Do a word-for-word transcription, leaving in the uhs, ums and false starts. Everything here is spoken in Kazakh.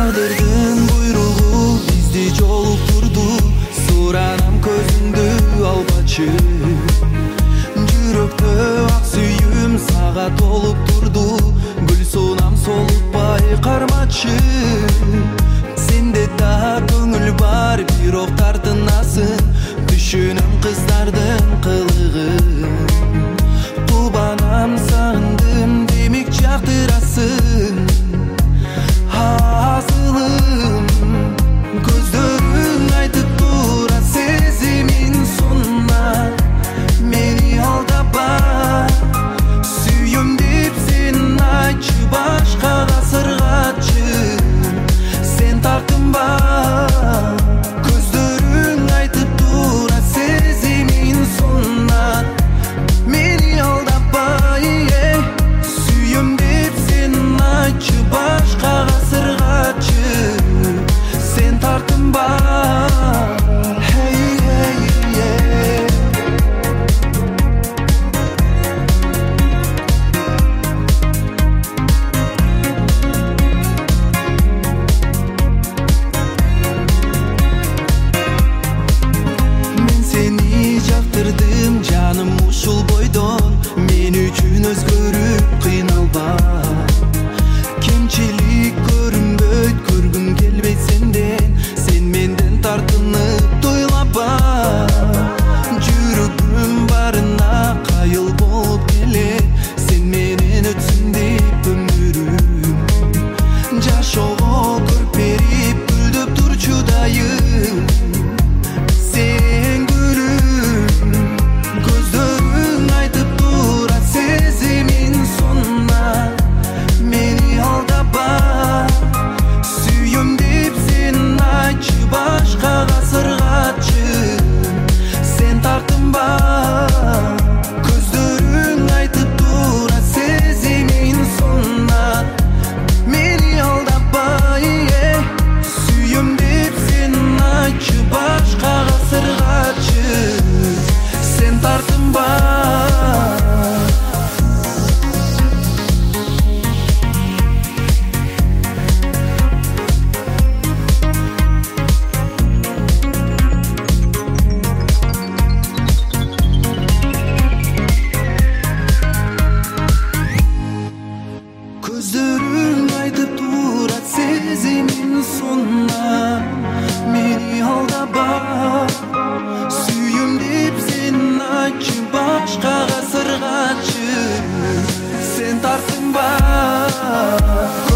Taqdirdin buyruğu bizdi jolukturdu. Суранам көзүңдү албачы. Жүрөктө ак сүйүм сага толуп турду. Гүл сунам солутпай кармачы. Сенде да көңүл бар, бирок тартынасың. Түшүнөм кыздардын кылыгын. Кубанам сагындым демек жактырасың. Асылым көздөрүң айтып тура сезимин сонна. Мени алдапа, сүйөм деп сен айтчы, башкага сыргатчы. Сен тартынба, көздөрүң айтып тура сезимин сонна. Мени алдапа, сүйөм деп сен айтчы, башкага сыргатчы. Сен тартынба. Жаным ушул бойдон мен үчүн өзгөрүп кыйналба. Кемчилик көрүнбөйт, көргүм келбейт сенден. Сен менден тартынып тойлаба. Жүрөгүм барына кайыл болуп келет. Сен менен өтсүн деп өмүрүм. Жашоого көрперип гүлдөп турчу дайым. Сен гүлүм, көздөрүң айтып тура сезимин сонна. Мени алдапа, сүйөм деп сен айтчы, башкага сыргатчы. Сен тартынба, көздөрүң айтып тура сезимин сонна. Мени алдапа, сүйөм деп сен айтчы, башкага сыргатчы. Сен тартынба. Көздөрүң айтып тура сезимин сонна. Мени алдапа, сүйөм деп сен айтчы, башкага сыргатчы. Сен тартынба.